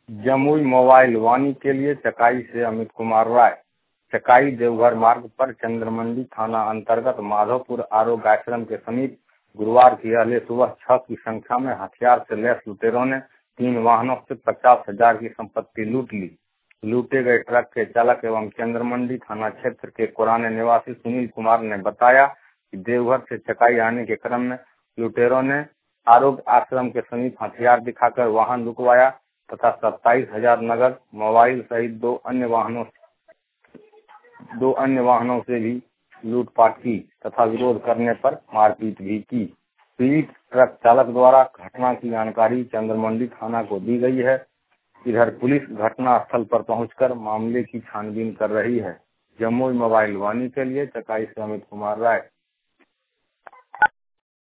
Jamui mobile वाणी के लिए चकाई से अमित कुमार राय। चकाई देवघर मार्ग पर चंद्रमंडी थाना अंतर्गत माधोपुर आरोग्य आश्रम के समीप गुरुवार की अहले सुबह 6 की संख्या में हथियार से लैस लुटेरों ने 3 वाहनों से 50,000 की संपत्ति लूट ली। लूटे गए ट्रक के चालक एवं चंद्रमंडी थाना क्षेत्र के कोराने निवासी सुनील कुमार ने बताया कि देवघर से चकाई आने के क्रम में लुटेरों ने आरोग्य आश्रम के समीप हथियार दिखाकर वाहन रुकवाया तथा 27,000 नगद मोबाइल सहित दो अन्य वाहनों से भी लूटपाट की तथा विरोध करने पर मारपीट भी की। पीड़ित ट्रक चालक द्वारा घटना की जानकारी चंद्रमंडी थाना को दी गई है। इधर पुलिस घटना स्थल पर पहुंचकर मामले की छानबीन कर रही है। जमुई मोबाइल वाणी के लिए चकाई से अमित कुमार राय।